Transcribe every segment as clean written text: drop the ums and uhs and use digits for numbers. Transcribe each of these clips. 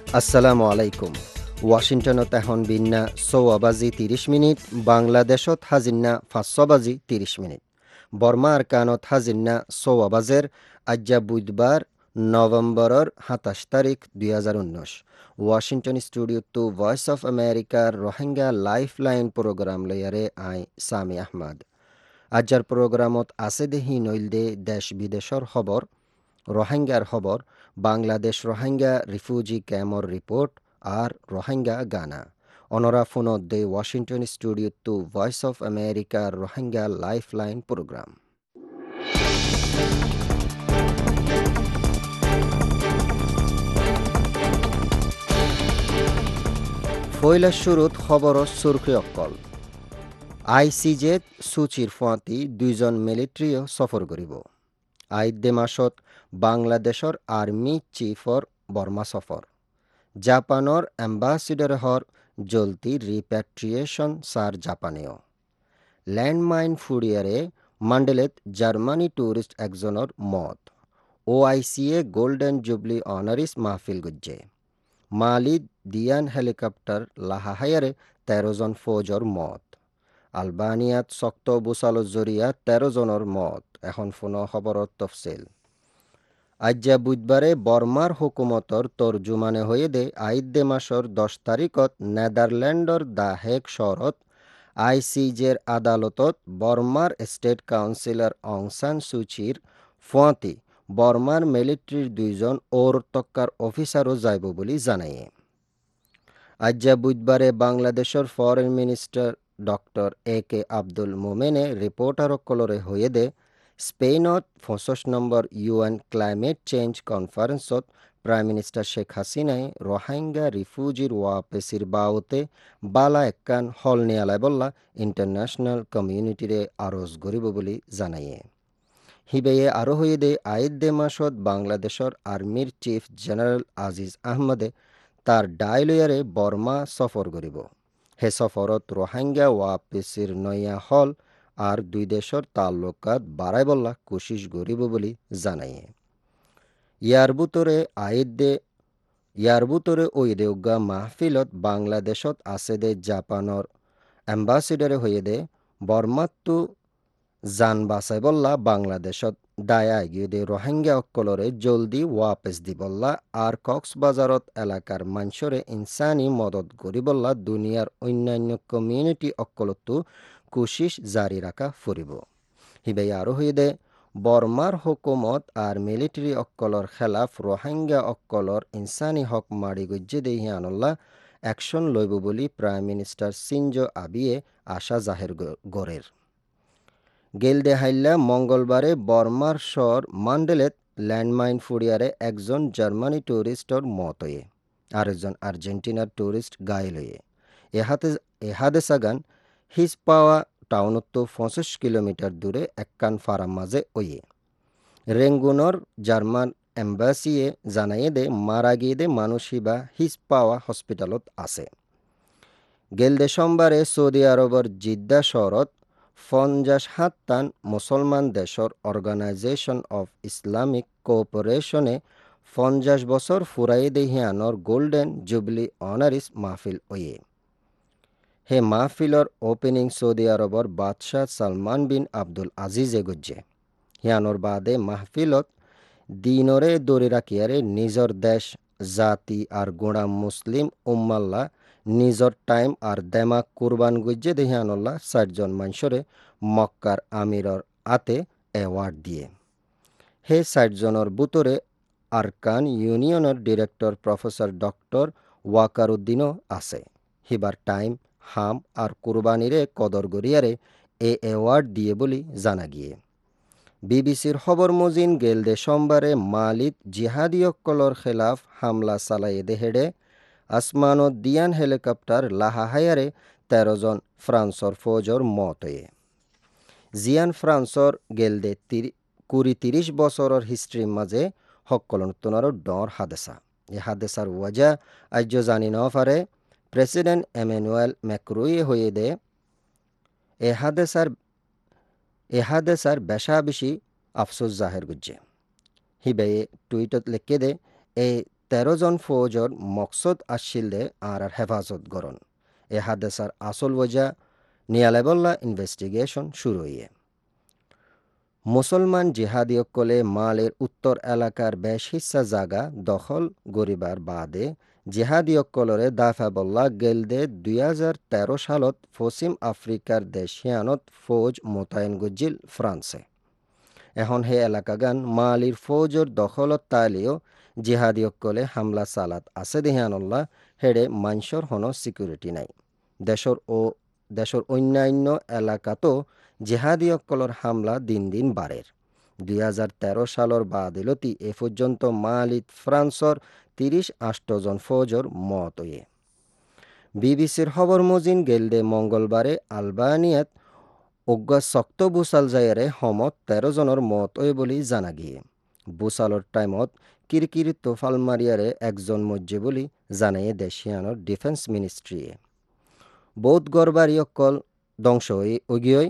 আসসালামু আলাইকুম। ওয়াশিংটনত এখন বিন্যা ৬ ৩০ মিনিট, বাংলাদেশত হাজিন্না ৫ ৩০ মিনিট। বর্মা আর কানত হাজিন্না ৬ আজ্জা বুধবার নভেম্বরের ২৭ তারিখ ২০১৯। Washington studio to voice of আমেরিকার রোহিঙ্গা লাইফ লাইন প্রোগ্রাম লয়ারে আই সামি আহমদ। আজ্জার প্রোগ্রামত আছে দেহি নইলদে দেশ বিদেশর খবর, রোহিঙ্গার খবর, বাংলাদেশ রোহিঙ্গা রিফিউজি ক্যাম্পর রিপোর্ট আর রোহিঙ্গা গানা। অনরা ফোনত দে Washington studio to voice of আমেরিকার রোহিঙ্গা লাইফ লাইন প্রোগ্রাম। ফয়লা শুরুত খবরত সুরখি অক্কল। আইসিজেত সুচির ফুয়াতি ২জন মিলিটারিও সফর করিব। আইদ্দে মাসত বাংলাদেশর আর্মি চিফর বর্মা সফর। জাপানৰ এম্বাসিডৰ হৰ জলতি রিপ্যাট্রিয়েশন সার জাপানেও। ল্যান্ডমাইন ফুৰিয়াৰে মান্ডেলেত জার্মানি টুরিস্ট একজনের মত। OICA গোল্ডেন জুবলি অনারিস মাহফিল গুজ্জে। মালিদ দিয়ান হেলিকপ্টার লাহাহায়ারে ১৩ জন ফৌজর মত। আলবানিয়াত শক্ত বুসালো জরিয়া ১৩ জনের মত। এখন ফোনো খবরত তফসিল। আজ্জা বুধবারে বর্মার হুকুমতর তর্জুমানে হয়ে দে আইদ্দে মাসর ১০ তারিখত নেদারল্যান্ডর দা হেগ শহরত আইসিজের আদালতত বর্মার স্টেট কাউন্সিলর অং সান সুচির ফুয়াতি বর্মার মিলিটারির ২জন ওরতক্কার অফিসারও যাইব বলে জানায়। আজ্জা বুধবারে বাংলাদেশের foreign minister doctor AK Abdul মোমেনে রিপোর্টারকলরে হয়ে দে স্পেনত ৬৫ নম্বর UN ক্লাইমেট চেঞ্জ কনফারেন্সত প্রাইম মিনিস্টার শেখ হাসিনায় রোহিঙ্গা রিফিউজির ওয়াপেসির বাওতে বালা একখান হল নিয়ালাই বল্লা ইন্টারন্যাশনাল কমিউনিটিরে আরজ গরিব বলে জানাইয়ে। হিবেয়ে আরো হয়ে দে আইদ্দে মাসত বাংলাদেশের আর্মির চিফ জেনারেল আজিজ আহমদে তার ডাইলয়ারে বর্মা সফর করিব। হে সফরত রোহিঙ্গা ওয়াপেসির নয়া হল আর দুই দেশের তাল্লুকাত বাড়াই বল্লা কোশিশ করিব বলে জানাইয়ে। ইয়ার বুতরে ওই দেউগা মাহফিলত বাংলাদেশত আছে দে জাপানৰ এম্বাসিডারে হয়ে দে বর্মাত্তু জান বাঁচাই বল্লা বাংলাদেশত দায়া এগিয়ে দে রোহিঙ্গা অক্কলরে জলদি ওয়াপেস দি বল্লা আর কক্সবাজারত এলাকার মানুষরে ইনসানি মদত করি বল্লা দুনিয়ার অন্যান্য কমিউনিটি অক্কলতো কোশিশ জারি রাখা ফুরিব। হিবাই আরো হয়ে দে বর্মার হুকুমত আর মিলিটারি অক্কলর খেলাফ রোহিঙ্গা অক্কলর ইনসানি হক মারি গজ্জে দেহি আনল্লা অ্যাকশন লইব বলি প্রাইম মিনিস্টার সিনজো আবিয়ে আশা জাহের গড়ের। গেলদে হাইল্লা মঙ্গলবারে বর্মার শহর মান্ডেলেত ল্যান্ডমাইন ফুরিয়ারে একজন জার্মানি টুরিস্টর মত হয়ে আরেকজন আর্জেন্টিনার টুরিস্ট গায়েল হয়ে। এহাদে সাগান হিজ পাওয়া টাউনত ২৫ কিলোমিটার দূরে একখান ফারাম মাঝে ওয়ে। রেঙ্গুনর জার্মান এম্বাসিয়ে জানাইয়ে দে মারা গিয়ে দে মানুষ হিবা হিজ পাওয়া হসপিটালত আছে। গেলদে সোমবারে সৌদি আরবর জিদ্দা শহরত ৫০ মুসলমান দেশর অর্গানাইজেশন অফ ইসলামিক কোঅপারেশনে ৫০ বছর ফুরাই দেহিয়ানর গোল্ডেন জুবলি অনারিস মাহফিল ওয়ে। হে মাহফিলর ওপেনিং সৌদি আরবর বাদশাহ সালমান বিন আব্দুল আজিজে গুজ্জে। হিয়ানোর বাদে মাহফিলত দিনরে দড়ি রাখিয়ারে নিজর দেশ জাতি আর গোড়া মুসলিম উম্মাল্লা নিজর টাইম আর দেমাক কুরবান গুজ্জে দেহিয়ানল্লা ৬০ জন মানুষরে মক্কার আমিরর আতে অ্যাওয়ার্ড দিয়ে। হে ৬০ জনের বুতরে আরকান ইউনিয়নের ডিরেক্টর প্রফেসর ডক্টর ওয়াকারুদ্দিনও আছে। হিবার টাইম হাম আর কুরবানিরে কদর গড়িয়ারে এ অ্যাওয়ার্ড দিয়ে বলি জানা গিয়ে। বিবিসির খবর মজিন গেলদে সোমবারে মালিদ জিহাদিয়কলর খেলাফ হামলা চালাইয়ে দেহেডে আসমানত দিয়ান হেলিকপ্টার লাহাহায়ারে ১৩ জন ফ্রান্সর ফৌজর মত হয়ে। জিয়ান ফ্রান্সর গেলদে ২০-৩০ বছরের হিস্ট্রির মাঝে হকলনতনারও ডর হাদেসা। এ হাদেসার ওয়াজা আজ্য জানি ন পারে প্রেসিডেন্ট এমানুয়েল ম্যাক্রোয়ে হয়ে দে এ হাদেসার বেশা বেশি আফসোস জাহের গুজ্জে। হিবে টুইটত লিখে দে এ 13 জন ফৌজর মকসদ আসিলদে আর হেফাজত গরণ এ হাদেসার আসল ওজা নিয়ালেবল্লা ইনভেস্টিগেশন শুরু হইয়ে মুসলমান জিহাদিয়কলে মালের উত্তর এলাকার বেশ হিস্সা জাগা দখল গরিবার বাদে জিহাদিয়কলরে দাফাবল্লা গেলদে 2013 সালত পশ্চিম আফ্রিকার দেশিয়ানত ফৌজ মোতায়েন গজ্জিল ফ্রান্সে এখন হে এলাকাগান মালির ফৌজর দখলত তালিও জিহাদিয়কলে হামলা সালাত আছে দেহিয়ানল্লাহ হেডে মানসর হন সিকিউরিটি নাই দেশর অন্যান্য এলাকাতো জেহাদিয়কলর হামলা দিন দিন বাড়ের 2013 সালের বাদিলতি এ পর্যন্ত মালিত ফ্রান্সর 38 জন ফৌজর মত হয়ে বিবিসির খবর মজিন গেলদে মঙ্গলবারে আলবানিয়াত অজ্ঞা শক্ত বুসাল জায়ারে সমত 13 জনের মত হয়ে বলে জানা গিয়ে বুসালর টাইমত কিরকিরি তোফাল মারিয়ারে একজন মজ্জে বলি জানাইয়ে দেশিয়ানোর ডিফেন্স মিনিস্ট্রিয়ে বৌদ্ধ গড়বাড়ি অকল ধ্বংস হয়ে অগিয়ই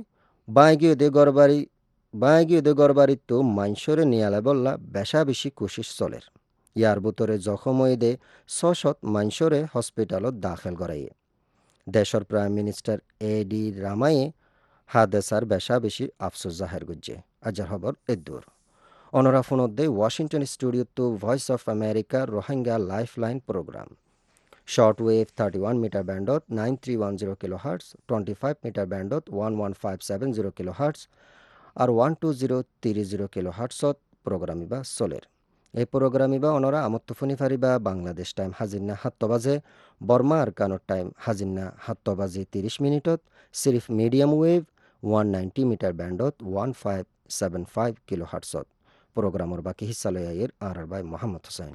বাঁগিয়ে গড়বাড়িত তো মাইনসরে নিয়ালে বললা বেশা বেশি কোশিস চলের ইয়ার ভিতরে জখম হয়ে দে ছশত মাইনসরে হসপিটালত দাখিল করাইয়ে দেশর প্রাইম মিনিস্টার এডি রামায়ে হাদেসার বেশা বেশি আফসোস জাহের গুজ্জে আজার খবর এদুর অনরা ফোনদে ওয়াশিংটন স্টুডিও তো voice of America Rohingya lifeline program shortwave 31 meter bandot 9310 kilohertz 25 meter bandot 11570 kilohertz আর 12030 kilohertz প্রোগ্রামিবা চলের এই প্রোগ্রামিবা অনরা আমত্তফুনি ফারিবা বাংলাদেশ টাইম হাজিন্না 7 বাজে বর্মা আর কানোর টাইম হাজিন্না 7 বাজে 30 মিনিটত সিরিফ মিডিয়াম ওয়েভ 190 মিটার ব্যান্ডত 1575 কিলোহার্টজ প্রোগ্রামর বাকি হিস্সা লয়ের আর বাই Mohammad Hossain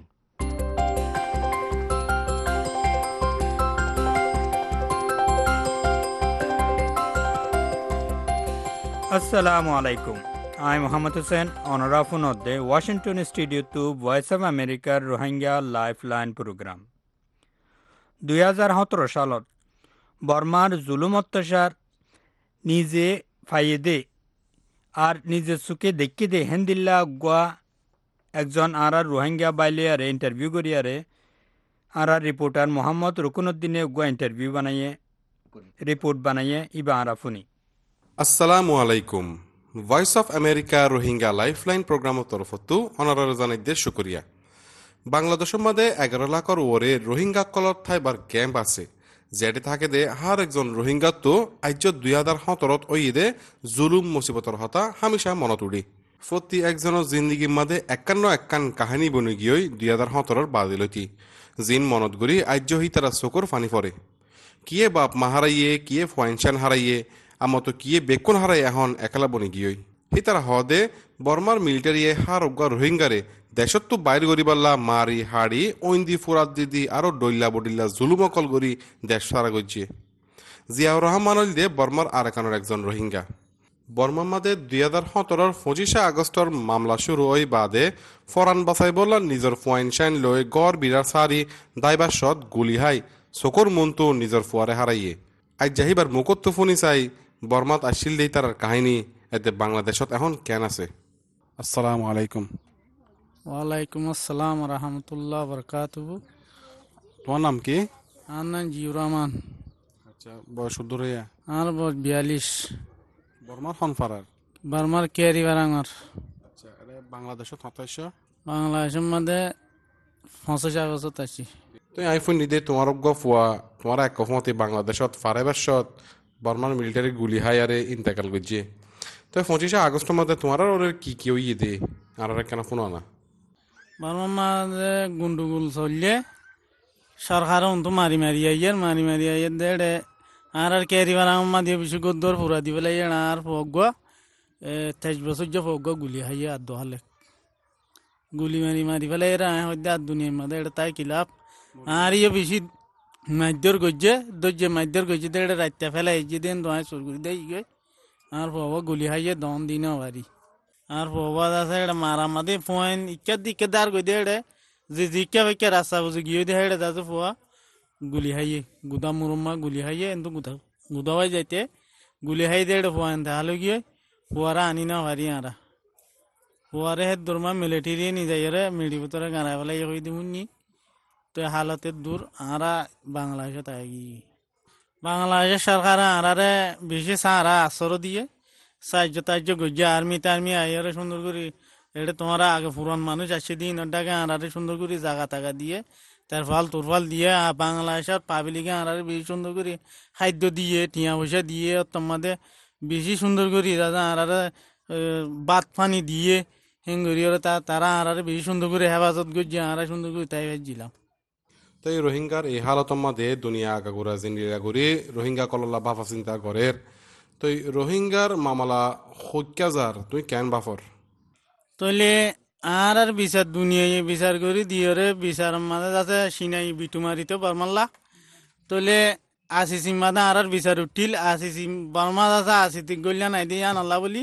Assalamu alaikum. I'm Muhammad Hussain on Rafunodde, Washington Studio to Voice of America Rohingya Lifeline Program. 2017 সালত বর্মার জুলুম অত্যাচার নিজে ফাইদে আর নিজে সুকে দেখি দে হেন্দিল্লা গোয়া একজন আর রোহিঙ্গা বাইলিয়ারে ইন্টারভিউ করিয়ারে আর রিপোর্টার মোহাম্মদ রুকনুদ্দিনে গোয়া ইন্টারভিউ বানাইয়ে রিপোর্ট বানাইয়ে ইবা আরাফুনি আসসালামু আলাইকুম voice of America Rohingya lifeline প্রোগ্রামের তরফতো অনারার জানাইতে শুক্রিয়া বাংলাদেশের মধ্যে 11 লাখর ওরে রোহিঙ্গা কলর থাইবার ক্যাম্প আছে যেটি থাকে দে হার একজন রোহিঙ্গা তো আজ 2017 ওইদে জুলুম মুসিবতর হতা হামেশা মনত উড়ি প্রতি একজনের জিন্দিগির মধ্যে একান কাহিনী বনে গিয়ে 2017 বাদিলতি জিন মনত গড়ি আজ্য হি তারা চকুর ফানি পড়ে কিয়ে বাপ মা হারাইয়ে কিয়ে ফয়েনশান হারাইয়ে আমতো কিয়ে বেকুন হারাই এখন একলা বনি গিয়ে হি তারা হদে বর্মার মিলিটারিয়ে হার অজ্ঞা রোহিঙ্গারে দেশত বাইর গরিবাল্লা মারি হাড়ি ঐন্দি ফুরাত দিদি আরো ডইল্লা বডিল্লা জুলুমকল গরি দেশ সারা গজ্জে জিয়াউর রহমান দে বর্মার আর একানোর একজন রোহিঙ্গা বর্মার মাদে 2017 25 আগস্টর মামলা শুরু ওই বাদে ফরান বাসাই বললা নিজের ফয়েনশাইন লই গড় বিরার সারি দাইবাসত গুলি হাই চকুর মনতো নিজের ফুয়ারে হারাইয়ে আজ যাহিবার মুকত্ত ফোনি চাই বর্মাত আসিল দেই তার কাহিনী এতে বাংলাদেশত এখন কেন আছে আসসালামু আলাইকুম ওয়ালাইকুম আসসালাম রহমতুল্লাহ বরকাতুহু তোমার নাম কি আমার নাম জিউর রহমান আচ্ছা বয়স দূরে আমার বয়স 42 বর্মার হনফারার বার্মার কেয়ারি বারাঙর আচ্ছা আরে বাংলাদেশত হতাইছ বাংলাদেশের মধ্যে 85 বছর আছি তুই আইফোন নিদে তোমার ফুয়া তোমার এক কফমতি বাংলাদেশত ফারাইবাসত বর্মার মিলিটারি গুলি হাই আরে ইন্তেকাল করছে তো 25 আগস্টের মধ্যে তোমার ওর কি ওই দে আর কেন ফোন না বার্মার মাঝে গুন্ডুগুল চললে সরকার অন্ত মারি আইয়ের দেড়ে আর কেয়ারি বারাঙর মাঝে বেশি গদ্দর পুরা দি পেলাই আর ফগুয়া 23 বছর যে ফগুয়া গুলি হাইয়ে আর দোহালে গুলি মারি পেলাই এরা হইতে আর দুনিয়ার মধ্যে এটা তাই কিলাপ আর ইয়ে বেশি মাইদর গজ্জে দেড়ে রাত্তা ফেলাই যে দিন দোয়া সরগুড়ি দেয় গে আর ফবা গুলি হাইয়ে দন দিন বাড়ি আর ফবা আছে এটা মারা মাদে ফোন ইকা দার গই দেড়ে যে জিকা বেকা রাস্তা বুঝে গিয়ে দেয় এটা দাদু ফোয়া গুলি হাইয়ে গুদা মুরম্মা গুলি হাইয়ে কিন্তু গুদাওয়াই যাইতে গুলি হাই দেড়ে ফোয়ান তাহলে গিয়ে ফোয়ারা আনি না পারি আরা ফোয়ারে হে দরমা মিলিটারি নি যাই রে মিডি ভিতরে গাড়াই ফেলাই হই দিমুনি তো হালতের দূর আরা বাংলাদেশে তাই বাংলাদেশের সরকার আরারে বেশি সারা আসর দিয়ে সাহায্য টাহ্য গজ্জা আর্মি টার্মি আইয়ারে সুন্দর করে এটা তোমরা আগে পুরান মানুষ আসছে দিন ওটাকে আরারে সুন্দর করে জাগা টাকা দিয়ে তারফল তোরফল দিয়ে বাংলাদেশের পাবলিকে আরারে বেশি সুন্দর করে খাদ্য দিয়ে টিয়া পয়সা দিয়ে তোমাদের বেশি সুন্দর করে দাদা আরারে ভাত পানি দিয়ে হেঙ্গরি ওরা তারা আরারে বেশি সুন্দর করে হেফাজত করছে আরা সুন্দর করে তাই ভাবছিলাম। তো এই রোহিঙ্গার এই হালতর মধ্যে দুনিয়া আগাগোড়া জিন্দিরা ঘুরি রোহিঙ্গা কলল্লা বাফা চিন্তা করে তো এই রোহিঙ্গার মামলা হত্যাজার তুই কেন বাফর তলে আর বিচার দুনিয়ায় বিচার করি দিয়রে বিচার মাঝে যাতে সিনাই বিটুমারিতে বর্মাল্লা তলে আসি সিমাদা আর বিচার উঠিল আসি সিম বর্মা যাতে আসি তিক গলিয়া নাই দিয়ে আনাল্লা বলি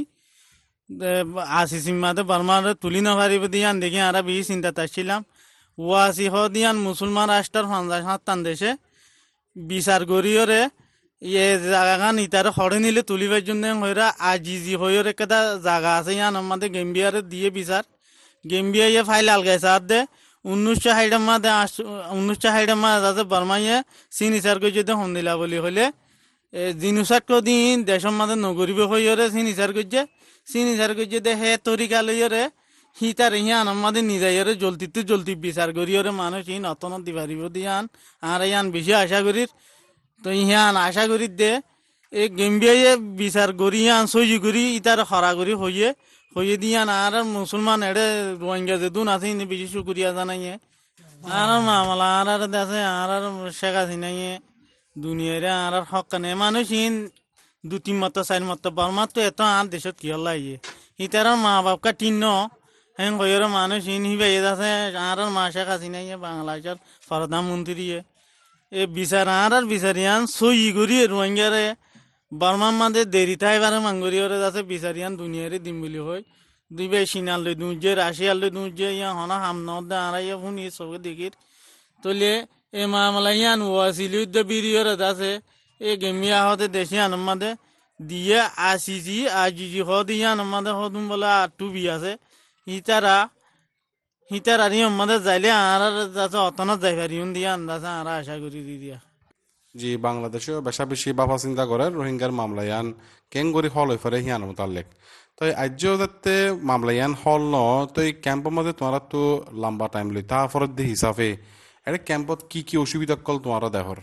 আসি সিমাদে বর্মার তুলি না পারিব দিয়ান দেখি আর বেশি চিন্তা তাচ্ছিলাম ও আসি হ দিয়ান মুসলমান রাষ্ট্রের ৫০-৭ দেশে বিচার করিয়রে ইয়ে জায়গাখান ইতারে হরে নিলে তুলিবার জন্য হইরা আজিজি হইরে একটা জায়গা আছে ইয়ান আমাদের গেম্বিয়ারে দিয়ে বিচার গেম্বিয়া ইয়ে ফাইল আলগাইছে আর দে ১৯৬০ মাদে ১৯৬০ মাদে আছে বর্মাইয়ে চীন ইচার করে যদি হন্দিলা বলি হলে জিনুসাট দিন দেশের মাঝে নগরিব হইরে চীন ইচার করছে চীন ইচার করছে দে হে তরিকা লইরে হি তার ইয়ান আমাদের নিজাইরে জলতি বিচার করিয়রে মানুষ ই নতন দিবারিব দিয়ান আর ইয়ান বেশি আশা করির তো ইহান আশা করি দে এই গেম্বিয়ায় বিচার করি ইয়ান সই করি ইতার হরা করি হইয়ে দিয়ান আর মুসলমান এড়ে রোহিঙ্গা যে দুন আছে ইনি বেশি শুকুরিয়া জানাইয়ে আর মামলা আর দেশে আর শেখ হাসিনাইয়ে দুনিয়ারে আর হকানে মানুষ ইন ২-৩ মত ৪ মত বর্মা তো এত আর দেশত কি হল ইয়ে ইতার মা বাপকা টিন্ন হেন হইরে মানুষ ইন হিবাই আছে আর মা শেখ হাসিনাইয়ে বাংলাদেশের প্রধানমন্ত্রী এ বিচার আর বিচারিয়ান সই করি রোহিঙ্গারে বর্মার মাঝে দেরি থাইবারে মাঙ্গরিয়রে আছে বিচারিয়ান দুনিয়ারে দিম বলি হয় দুই ভাই সিনাল লই দুজে রাশিয়াল লই দুজে ইয়া হনা হামনদ আড়াইয়া শুনি সবে দেখির তলে এ মামলা ইয়ান ওয়াসিলি বিরিয়রে আছে এ গেমিয়া হতে দেশি আনমাদে দিয়ে আসিজি আজিজি হদ ইয়ান আমাদে হদুম বলে আটু বি আছে হিতার আর আমাদের যাইলে আর যাতে অতনত যাই পারি দিয়া আন্দাজে আর আশা করি দিয়া জি বাংলাদেশেও বেশা বেশি বাফা চিন্তা করে রোহিঙ্গার মামলায়ান কেন গরি হল হয়ে ফেরে হিয়ান মোতালেক তো আজ্যও যাতে মামলায়ান হল ন তো এই ক্যাম্পের মধ্যে তোমার তো লম্বা টাইম লই তা ফরত দি হিসাবে এটা ক্যাম্পত কি অসুবিধা কল তোমার দেহর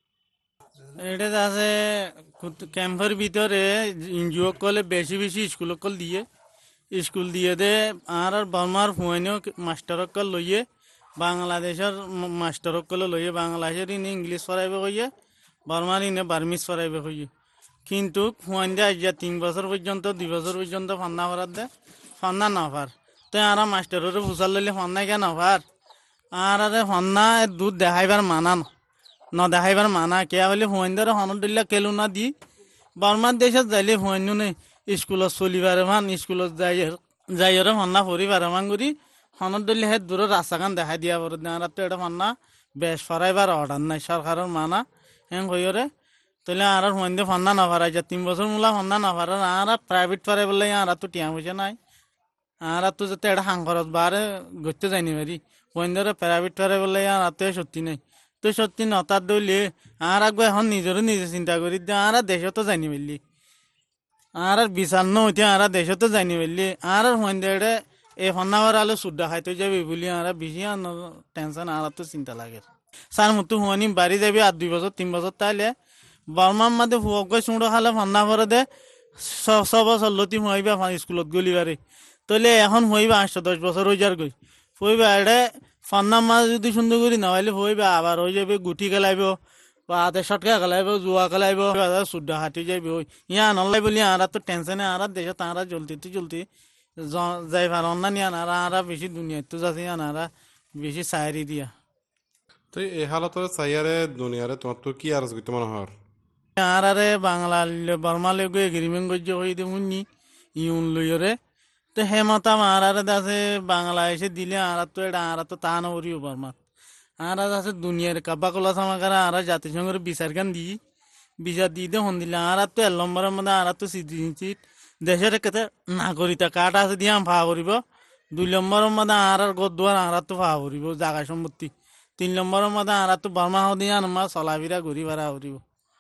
এটা আছে ক্যাম্পের ভিতরে এনজিও কলে বেশি স্কুল কল দিয়ে স্কুল দিয়ে দে আর বর্মার হুয়াইনেও মাস্টার কল লইয়ে বাংলাদেশের মাস্টার কলে লইয়ে বাংলাদেশের ইনে ইংলিশ পড়াইবে কইয়ে বর্মার ইনে বার্মিজ পড়াইবে কইয়ে কিন্তু হুয়াইন দে আজ ৩ বছর পর্যন্ত ২ বছর পর্যন্ত ফান্না ভরার দে ফান্না না পার তো আর মাস্টারের ফুসাল লইলে ফান্নাই কেন পার আর ফান্না দুধ দেখাইবার মানা ন দেখাইবার মানা কে হলে হুয়াইন দরে হনর দিল্লা কেলু না দি বর্মার দেশত যাইলে হুয়াইনু নেই স্কুলত চলিবারে মান স্কুলত যাইরে ফান্না পরিবারে মান করি হনর দিল্লি হে দূরের রাস্তাখান দেখাই দিয়া পরে আর তো এটা ফান্না বেশ ফরাইবার অর্ডার নাই সরকারের মানা হেন কইরে তাহলে আর হুয়াইন দে ফান্না না ফারাই যা ৩ বছর মূলা ফান্না না ফারার আর প্রাইভেট ফারাই বললে আর তো টিয়া পয়সা নাই আর তো যাতে এটা সাংখরত বারে গড়তে যায়নি পারি হুয়াইন ধরে প্রাইভেট ফারাই বললে আর তো সত্যি নাই তো সত্যি নতার দইলে আর একবার এখন নিজে চিন্তা করি আর দেশতো জানি পারলি আর বিচার নইতে আর দেশতো জানি পারলি আর হইন্দে এই হন্নাবার আলো সুদ্ধা খাইতে যাবি বলি আর বেশি টেনশন আর তো চিন্তা লাগে স্যার মতো হুয়ানি বাড়ি যাবি আর ২ বছর ৩ বছর তাইলে বর্মার মাঝে হুয়ক চুঁড়ো খালে ফান্না করে দে ৬ বছর লতি হুয়াইবা স্কুলত গলিবারে তাহলে এখন হইবা ৮-১০ বছর হয়ে যার গই হইবা এটা ফান্না মাছ যদি সুন্দর করি নাহলে হইবা আবার হয়ে যাবে গুটি খেলাইব বা হাতে শটকা খেলাইব জুয়া খেলাইব সুদ্ধা হাঁটি যাইবে ওই ইয়া নলাই বলি আর তো টেনশনে আর দেশে তারা চলতি যাই পার অন্যান্য আর বেশি দুনিয়া তো যাচ্ছে আর বেশি চায়েরি দিয়া তো এই হালতরে চাইয়ারে দুনিয়ারে তোমার তো কি আর করতে মনে হয় আর বাংলা বর্মা লেগে এগ্রিমেন্ট করছে হয়ে দে শুনি ইউন লইরে তো হেমতা আর আছে বাংলাদেশে দিলে আর তো এটা আর তো তা নরিও বর্মা আর আছে দুনিয়ার কাব্বা কলা সামাকারা আর জাতিসংঘের বিচার গান বিচার দিয়ে হন দিলে আর তো ১ নম্বরের মধ্যে আর তো সিটিজেনশিপ দেশের কেতে নাগরিকতা কার্ড আছে দিয়ে ভা করিব ২ নম্বরের মধ্যে আর গদ দুয়ার আর তো ভা করিব জাগা সম্পত্তি 3 নম্বরের মধ্যে আর তো বর্মা হদিয়া মা চলাফিরা ঘুরি বাড়া হরিব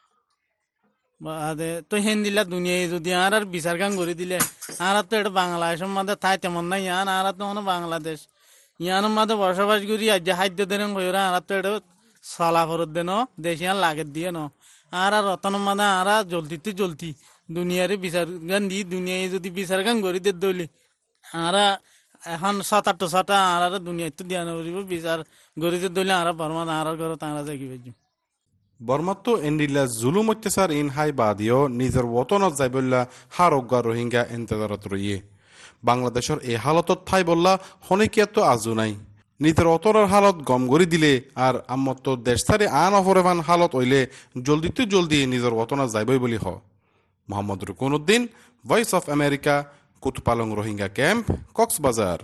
বাদে তো হিন্দিলা দুনিয়ায় যদি আর বিচার কাম করে দিলে আর তো এটা বাংলাদেশের মধ্যে ঠাই তেমন নাই ইয়ান আর তো বাংলাদেশ ইয়ানোর মধ্যে বসবাস করি আজ খাদ্য দেন কইরা আর তো এটা চলা ফরত দেন দেশিয়ান লাগে দিয়ে ন আর রতনের মধ্যে আর জলদি দুনিয়ারে বিচার গান দি দুনিয়ায় যদি বিচার গান করে দিয়ে দলি আর এখন 7-8টা আর দুনিয়ায় তো দিয়া নকরিব বিচার করে দিয়ে দলি আর বর্মা আর ঘর তারা যাই পাইছি বর্মাত্ম এন্ডিল্লা জুলুম অত্যাচার ইন হাই বাদিও নিজের ওতনত যাই বললা হারোগা রোহিঙ্গা এন্তেদারত রইয়ে বাংলাদেশের এই হালতত ঠাই বললা হনেকিয়া তো আজও নাই নিজের অতরের হালত গম গড়ি দিলে আর আমার তো দেশ ছাড়ি আন অপরেভান হালত হইলে জলদি নিজের ওতনত যাইবই বলি হ Mohammad Rukun Uddin, voice of America, Kutupalong Rohingya camp, Cox's Bazar.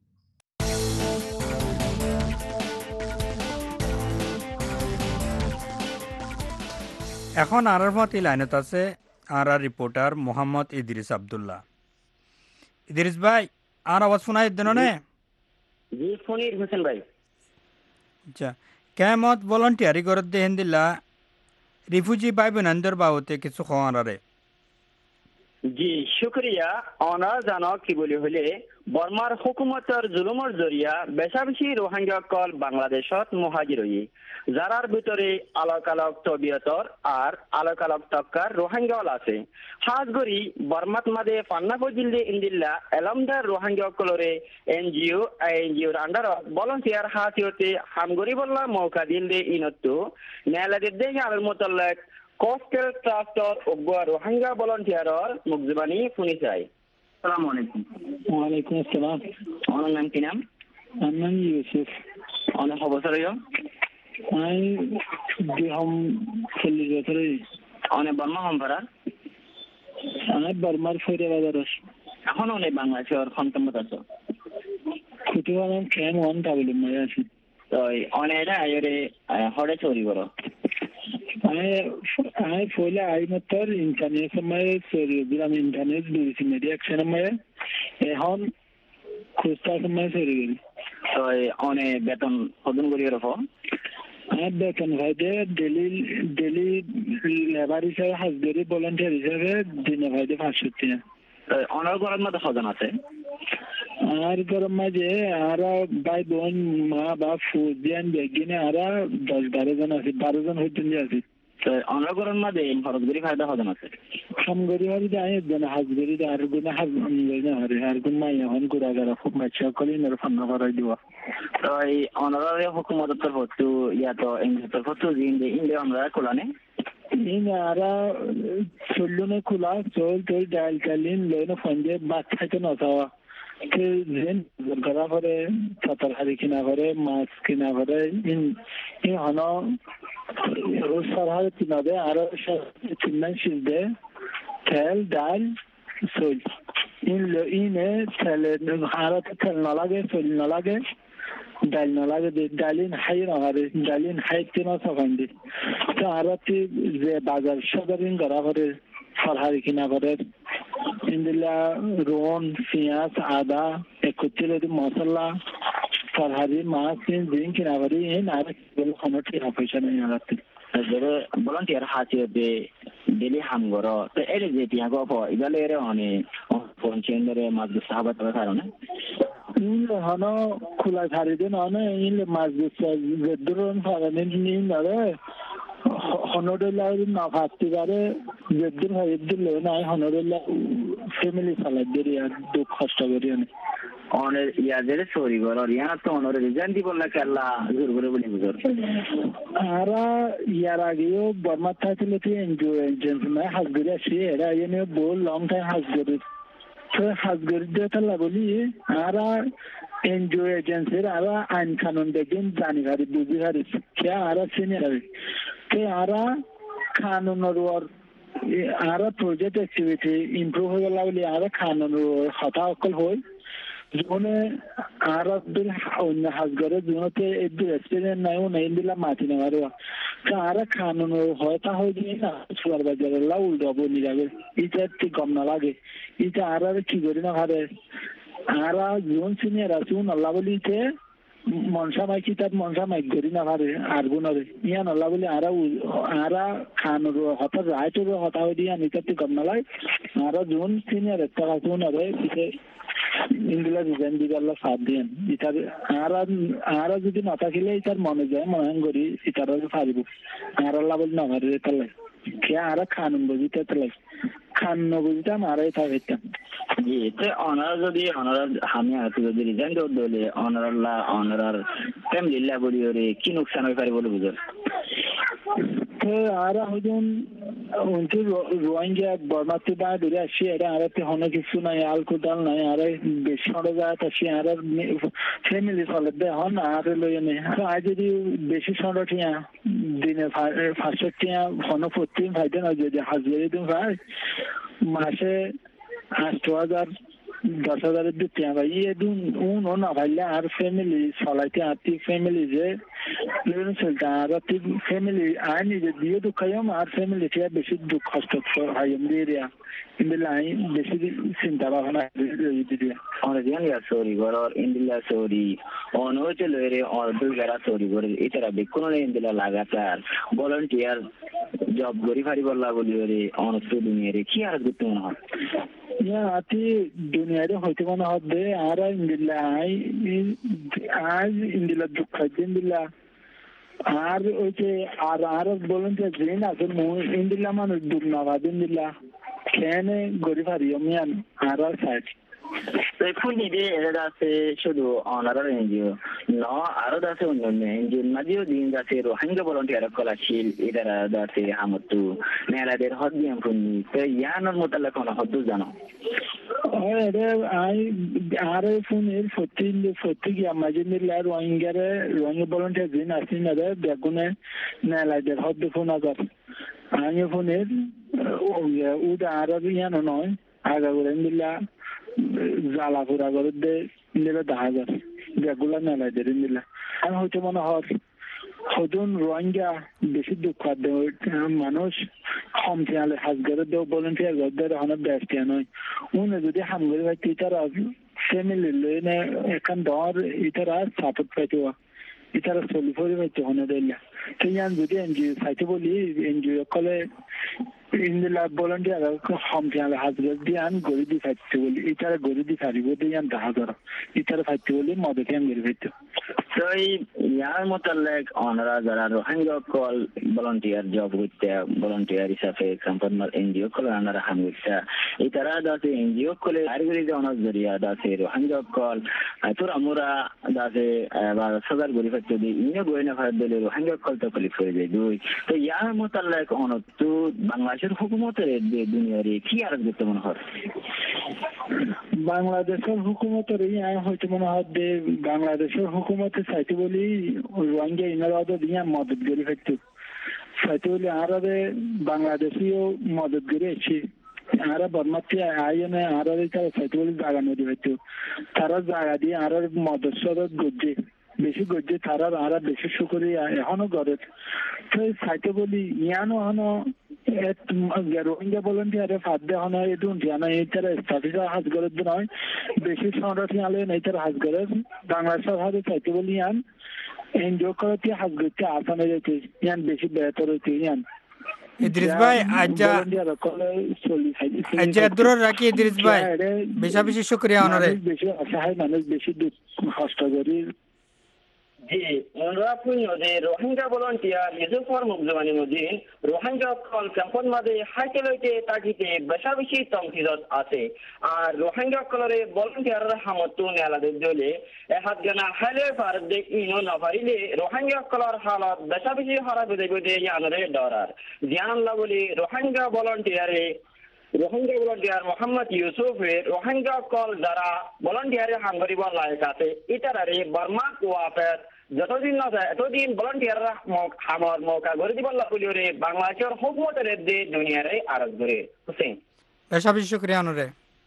এখন আর মত লাইনত আছে আর রিপোর্টার মোহাম্মদ ইদ্রিস আব্দুল্লাহ। ইদ্রিস ভাই আর আওয়াজ শোনাই দেন নে? জি ফনির হোসেন ভাই। আচ্ছা, কেমত ভলান্টিয়ারি করত দেহেন দিলা রিফিউজি ভাই বোনদের বাবতে কিছু খাওয়ারে? জি শুক্রিয়া। অনার জানো কি বলি হলে বর্মার হুকুমতের জুলুমের জরিয়া বেশা বেশি রোহিঙ্গা কল বাংলাদেশত মুহাজির হই, যারার ভিতরে আলোক আলোক তবিয়তর আর আলোক আলোক তক্কার রোহিঙ্গাল আছে। হাজ গরি বর্মাত মাদে পান্না পজিল্লে ইন্দিল্লা এলমদার রোহিঙ্গা কলরে এনজিওর আন্ডার ভলান্টিয়ার হাসিয়তে হামগরি বললা মৌকা দিল্লে ইনত্তু নেলাদের দেখে আলোর মোতাল্লাক কোস্টাল ট্রাস্টর ওগোয়া রোহিঙ্গা ভলান্টিয়ারর মুকজবানি শুনি চাই। আসসালামু আলাইকুম। ওয়ালাইকুম আসসালাম। আমার নাম কি নাম? আমার নাম ইউসুফ। অনেক অবসর আমি 40 বছর। অনেক বর্মা হম পারা আমি বর্মার ফেরে বাজার আছি। এখন অনেক বাংলাদেশের খন্তমত আছো কুতুবালাম ক্যাম 1 ডাবল মাই আছি। তো অনেক এটা আয়রে হড়ে চুরি করো। আমি পয়লা আই মাত্র ইন্টারনেট সময় চুরি দিলাম, ইন্টারনেট দিয়েছি মিডিয়া অ্যাকশন সময়, এখন খুচরা সময় চুরি করি। তো অনেক বেতন সদন করি রাখো। আমার বেতন ভাইদে ডেলি লেবার হিসাবে হাজবেরি ভলান্টিয়ার হিসাবে দিনে ভাইদে 500 টাকা। অনার ঘরের মধ্যে সদন আছে আর গরম মাঝে আরা ভাই বোন মা বাপ ফুজিয়ান বেগিনে আরা 10-12 জন আছে, 12 জন হইতে আছে। অনার ঘরের মধ্যে হরদগরি ফায়দা সদন আছে। সমগরি হরি যায় দেন হাজবেরি আর গুনা হাজবেরি হরি আর গুন মাই হন গুড়া গারা খুব মাছ কলি নর ফান্না করাই দিবা। তো এই অনারের হুকুমতের তরফ ইয়া তো এনজিওর তরফ ইন্ডিয়া আমরা কোলানে in ara solune kula sol dal kalin leno fanje bathate na sawa ke zen gara pore tatar hari kina pore mas kina pore in hano sarhar kina de ara chinnan shizde tel dal sol in tel harat tel na lage sol na lage ডাল না লাগে, ডালিন high না হারে, ডালিন high কিনা সকান্দি তো আরতি যে বাজার সদরিন করা করে ফরহারি কিনা করে ইন্দিলা রোন পেঁয়াজ আদা একত্রে মশলা ফরহারি মাছ দিন কিনা করে এই আর কোনো টাকা পয়সা নেই আরতি যেটা ভলান্টিয়ার হাসিয়তে ডেলি হাম করো। তো এর যে টিয়া গপ ইবালে এর অনেক পঞ্চেন্দ্রে মাছ সাহাবাত কারণে ইনলে হনো খোলা ছাড়ি দিন হনো ইনলে মাছ যেদুরন ফাগানে নিন আরে হনডেলা না ফাস্তি পারে যেদুর হয় দিলে না হনডেলা ফ্যামিলি চালাই দেরি আর দুঃখ কষ্ট করি না অনেক ইয়াদের চুরি করো ইয়ার তো অনরে রিজান দিব না কেলা জোর করে বলি বুঝর আরা ইয়ার আগেও বর্মা থাকলে কি এনজিও এজেন্সি না হাজগরি আসি এরা এনে বহু লং টাইম হাজগরি তো হাজগরি দেখালা বলি আরা এনজিও এজেন্সির আরা আইন কানুন দেখেন জানি হারি বুঝি হারি কে আরা সিনিয়র কে আরা কানুনের ওর আরা প্রজেক্ট অ্যাক্টিভিটি ইমপ্রুভ হয়ে গেল বলে আরা কানুনের হতা অকল হয় জীবনে আর অন্য হাজগরে জীবনতে একটু এক্সপিরিয়েন্স নাইও নাই দিলাম মাটি নেওয়ার আর খানো হয়তা হয়ে গিয়ে না সুয়ার বাজার উল্টো বনি যাবে এটা ঠিক গম না লাগে এটা আর কি করি না ভারে আর জীবন সিনিয়র আছে আল্লাহ বলিতে মনসা মাই কি তার মনসা মাই গরি না পারে আর গুণরে ইয়ান আল্লাহ বলে আরা খানোর হতা রাইটোর হতা হয়ে দিয়ে নিতে কম নালাই আরা জুন সিনিয়র একটা কাকুন আরে পিছে ইন্দিলা ডিজাইন দিকে আল্লাহ সাথ দিয়েন ইতার আরা যদি না থাকিলে ইতার মনে যায় মনে করি ইতার পারিব আর আল্লাহ বলে না পারে তাহলে কে আরা খানুন বুঝিতে তাহলে খান বুঝতাম আরাই থাকতাম জি তো অনার যদি অনার আমি আর যদি রিজাইন দলে অনার ফ্যামিলি বলি ওরে কি নুকসান হয়ে পারে বলে বুঝল তো আর হইজন উনকে রোহিঙ্গা বর্মাতে বা দূরে আসি এটা আর হনে কিছু নাই আলকোদাল নাই আর বেশি সরে যায় আসি আর ফ্যামিলি চলে দে হন আর লই নে আর যদি বেশি সরে টিয়া দিনে ফার্স্ট টিয়া হন প্রতি ভাইতে না যদি হাজারে দিন ভাই মাসে 8,000 10,000 দিতে ভাই এদিন না ভাইলে আর ফ্যামিলি চলাইতে আর্থিক ফ্যামিলি যে চলতে আর আর্থিক ফ্যামিলি আর নিজে দিয়ে দুঃখাইম আর ফ্যামিলি টিয়া বেশি দুঃখ কষ্ট হাইম দিয়ে রিয়া কিন্তু লাই বেশি চিন্তা ভাবনা দিয়ে অনেক সরি গরর ইন্দিলা সরি অনহতে লইরে অর্ধ যারা সরি করে এছাড়া বেকুন ইন্দিলা লাগাতার ভলান্টিয়ার জব গরি ফারি বললা বলি ওরে অনস্ত দুনিয়ারে কি আর করতে মনে হয় আতি দুনিয়ারে হইতে মনে হবে আর ইন্দিলা আজ ইন্দিলা দুঃখ ইন্দিলা আর ওই যে আর বলেন যে জেন আছে ইন্দিলা মানুষ দুঃখ না বাদ ইন্দিলা কেন গরি ফারি মিয়ান আর সাইড Quindi da se শুধু অনারার এনজিও ন আরো দাসে অন্য এনজিও মাঝেও দিন দাসে রোহিঙ্গা ভলান্টিয়ার কলাশীল এদারা দাসে হামতু মেলাদের হদ্দিয়াম ফুনি তো ইয়ানোর মোতালে কোন হদ্দু জানো আর ফোনের সত্যি কি আমাদের মিলে রোহিঙ্গা ভলান্টিয়ার দিন আসি না রে বেগুনে মেলাদের হদ্দু ফোন আগার আমি ফোনের ওটা আরো ইয়ানো নয় আগা করে মিলা জ্বালা পুরা করে নিলে 10,000 বেগুলা মেলায় দেরি নিলে আমি হয়তো মনে হয় হদুন রোহিঙ্গা বেশি দুঃখ মানুষ কম খেয়ালে হাজগারে দেও বলেন অনেক ব্যস্ত নয় উনি যদি হামগরি ভাই ইতারা ফ্যামিলি লইনে এখান ধর ইতারা সাপোর্ট পাইতে ইতারা চলি ফরি পাইতে হনে দিলা তো ইয়ান যদি এনজিও চাইতে বলি এনজিও কলে ইন্দিলা ভলান্টিয়ার কম খেয়ালে হাজগার দিয়ে আন গড়ি দি ফাইতে বলি ইতারা গড়ি দি ফারিব দিয়ে আন 10,000 ইতারা ফাইতে বলি মদে খেয়ান গড়ি ফাইতে তো ইয়ার মোতালেক অনারা যারা রোহিঙ্গা কল ভলান্টিয়ার জব করতে ভলান্টিয়ার হিসাবে সম্পূর্ণ এনজিও কল অনারা হামগিতা ইতারা দাসে এনজিও কলে আরগরি যে অনার জরিয়া দাসে রোহিঙ্গা কল তোর আমরা দাসে বা সজার গড়ি ফাইতে দি ইনে গোয়না ফাইতে দিলে রোহিঙ্গা কল তো কলি ফরে যায় দুই তো ইয়ার মোতালেক অনতু বাংলাদেশের হুকুমতের দুনিয়ার কি আর করতে মনে হয় বাংলাদেশের হুকুমতের হয়তো মনে হয় বাংলাদেশের হুকুমতে চাইতে বলি রোহিঙ্গা ইনারা দিয়ে মদত করে ফেলতো চাইতে বলি আরারে বাংলাদেশিও মদত করে এসে আরা বর্মাতে আইনে আরারে তারা চাইতে বলি জায়গা নদী হইতো তারা জায়গা দিয়ে আরার মদত সদত গজ্জে বেশি গজ্জে তারা আরা বেশি শুকরি এখনো করে তো চাইতে বলি ইয়ানো এখনো রোহিঙ্গা ভলান্টিয়ারে ফাঁদে হন এটুন জানা এইটার স্টাফিসা হাজগরের নয় বেশি সংরক্ষণ আলেন এইটার হাজগরের বাংলাদেশের হাতে চাইতে বলি ইয়ান এনজিও করতে হাজগরতে আসানে যেতে ইয়ান বেশি বেহতর হইতে ইয়ান ইদ্রিস ভাই আজ্জা দূর রাখি ইদ্রিস ভাই বেশি বেশি শুকরিয়া অনরে বেশি অসহায় মানুষ বেশি কষ্ট করি জি আমরা পুণ্যদে রোহিঙ্গা ভলান্টিয়ার নিজফর মুগজমানি মজিন রোহিঙ্গা কল ক্যাম্পন মাঝে হাইটেলইতে তাকিতে বেশি তমকিজত আছে আর রোহিঙ্গা কলরে ভলান্টিয়ার হামতু নেলাদের জলে হাত গানা হাইলে ফারদ দেখ ইনো নভারিলে রোহিঙ্গা কলর হালত বেশি হারা বেদে ইয়ানরে ডরার জিয়ানাল্লাহ বলি রোহিঙ্গা ভলান্টিয়ার মোহাম্মদ ইউসুফের রোহিঙ্গা কল দ্বারা ভলান্টিয়ারের হাঙ্গরি বলায় কাছে ইতারারে বর্মা ওয়াফের যতদিন না যায় এতদিন ভলান্টিয়াররা আমার মৌকা করে দিবল্লা বলিওরে বাংলাদেশের হুকুমতের দে দুনিয়ারে আরজ করে হুসেন বেশি শুকরিয়া অনরে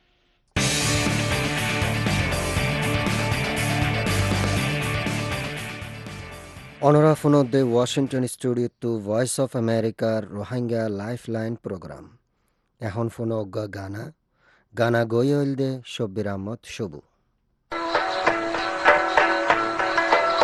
অনরা ফোনদে Washington studio to voice of আমেরিকার রোহিঙ্গা লাইফলাইন প্রোগ্রাম এখন ফোন অজ্ঞা গানা গই হইল দে শব্বির আহমদ সবু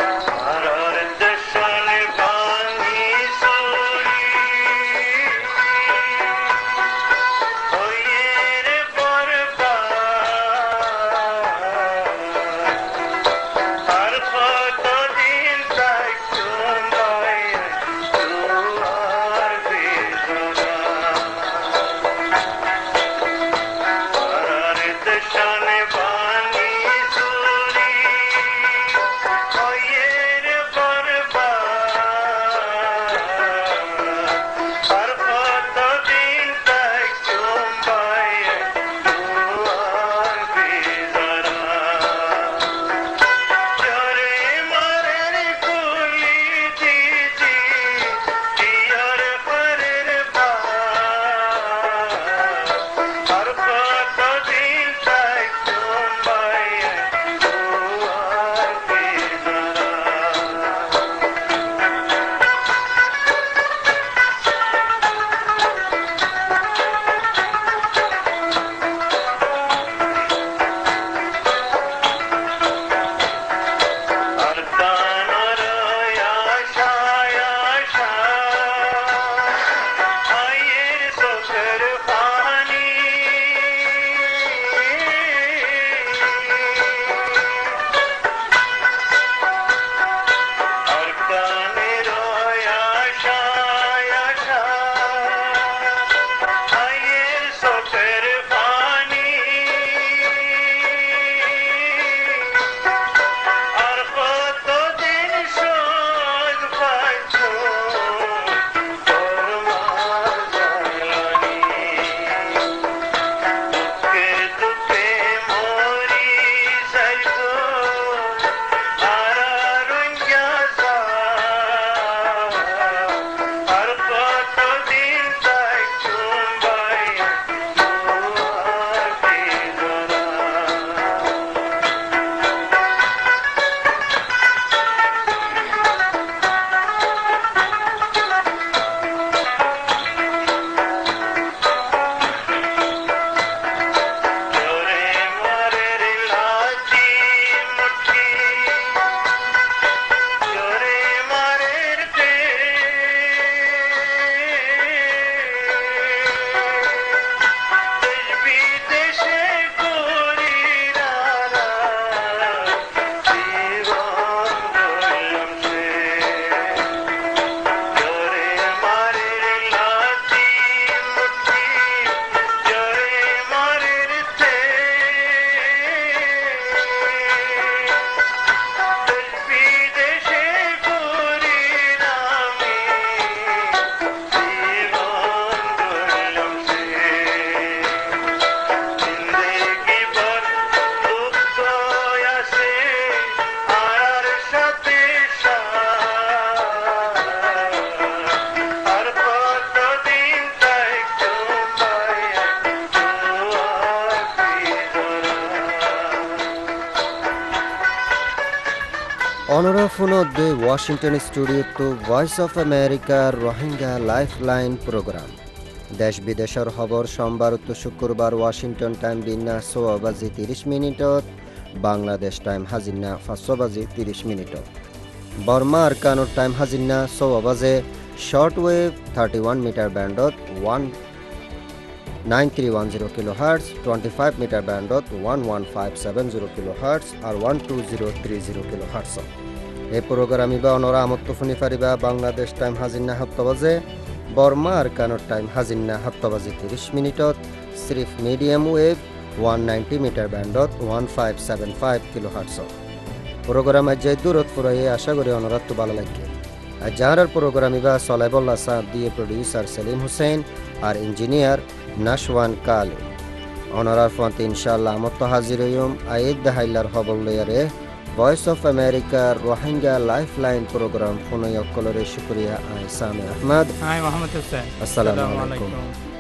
অনরা ফোনদে ওয়াশিংটন স্টুডিও তো ভয়েস অফ আমেরিকার রোহিঙ্গা লাইফলাইন প্রোগ্রাম দেশ বিদেশের খবর সোমবার তো শুক্রবার ওয়াশিংটন টাইম দিনা 6:30 বাংলাদেশ টাইম হাজিনা 5:30 বর্মা আরকানোর টাইম হাজিনা 6 শর্ট ওয়েভ 31 মিটার ব্যান্ডত 9310 কিলোহার্টজ 25 মিটার ব্যান্ডত 11570 কিলোহার্টজ আর 12030 কিলোহার্টজ এই প্রোগ্রাম ইবা অনরা আমত্ত ফোনি ফারিবা বাংলাদেশ টাইম হাজিনা 7 বর্মা আরকানোর টাইম হাজিনা 7:30 সিরিফ মিডিয়াম ওয়েভ 190 মিটার ব্যান্ডত 1575 কিলোহার্টজ প্রোগ্রাম আজ দূরত ফুরাইয়ে আশা করি অনরাত ভালো লাগবে আর যাহার প্রোগ্রাম ইবা সলাইবুল্লাহ সাহেব দিয়ে প্রডিউসার সেলিম হোসেন আর ইঞ্জিনিয়ার নাশওয়ান কালে অনরার ফন্তে ইনশাআল্লাহ আমত হাজির হইম আইদ দাহাইলার খবর লয়ারে ভয়েস অফ আমেরিকার রোহিঙ্গা লাইফলাইন প্রোগ্রাম ফোনয় কলরে শুকরিয়া আই সামি আহমদ হাই মোহাম্মদ হোসেন আসসালামু আলাইকুম